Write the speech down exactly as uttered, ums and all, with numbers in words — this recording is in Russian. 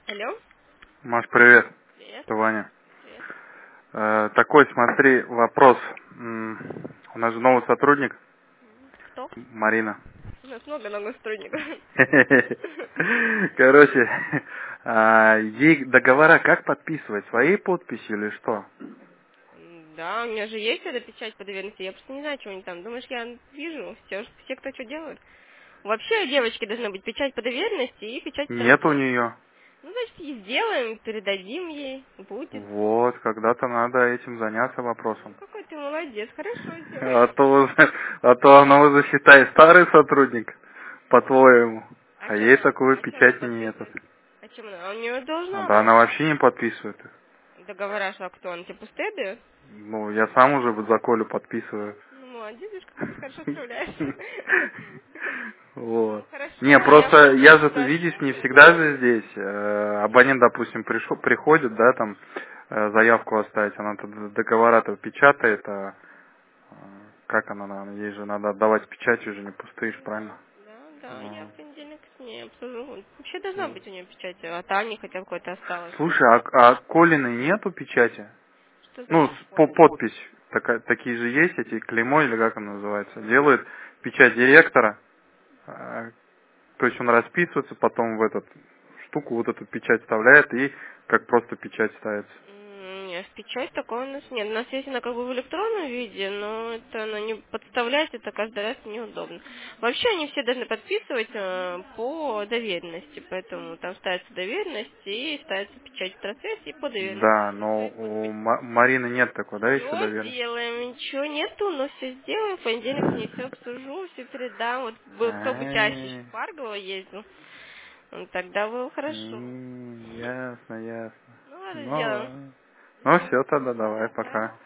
Алло? Маш, привет. Привет. Это Ваня. Привет. Э, такой, смотри, вопрос. М, У нас же новый сотрудник, Кто? Марина. У нас много новых сотрудников. Короче, а, ей договора как подписывать? Своей подписью или что? М, Да, у меня же есть эта печать по доверенности. Я просто не знаю, что они там. Думаешь, я вижу все, все кто что делают? Вообще у девочки должна быть печать по доверенности и печать в Нет у трансляции. нее. Ну, значит, и сделаем, передадим ей. Будет. Вот, когда-то надо этим заняться Ну, вопросом. какой ты молодец. Хорошо сделаем. А то, уже- а то она уже, считай, старый сотрудник, по-твоему. А А чем ей она, такую а чем она печать нет. подписывает? А чем она? А у нее должна Да быть. она вообще не подписывает их. Договора, что а кто? Она тебе пустые дает? Ну, я сам уже вот за Колю подписываю. Ну, молодец, видишь, какой ты хорошо справляешься. Ну, Вот. Не, хорошо, я просто я же, видишь, спрошу. не всегда же здесь. Э, Абонент, допустим, пришел, приходит, да, там э, заявку оставить, она тут договора-то печатает, а э, как она, наверное, ей же надо отдавать печать, уже не пустые, ж, правильно? Да, да, да, я в Вот. понедельник с ней обсужу. Вообще должна Вот. быть у нее печать, а Тани хотя бы какой-то осталось. Слушай, а, а Колиной нету печати? Что Ну, значит с- по Колин? подпись, такая, такие же есть, эти клеймо, или как она называется, делают печать директора. А, То есть он расписывается, потом в этот штуку вот эту печать вставляет и как просто печать ставится. М, Нет, в печать такого у нас нет. У нас есть она как бы в электронном виде, но это она не подставлять, это каждый раз неудобно. Вообще они все должны подписывать э, по доверенности, поэтому там ставится доверенность и ставится печать в трансляции по доверенности. Да, Все но своей у подписью. Ма- Марины нет такой, да, еще Все доверенности? сделаем, ничего нету, но все сделаем. В понедельник с ней все обсужу, все передам. Вот был кто бы чаще еще Ай, в Фаргово ездил, ну, тогда было хорошо. м, ясно, ясно. Ну ладно, сделаем. Ну, ну все тогда, давай, Да. пока.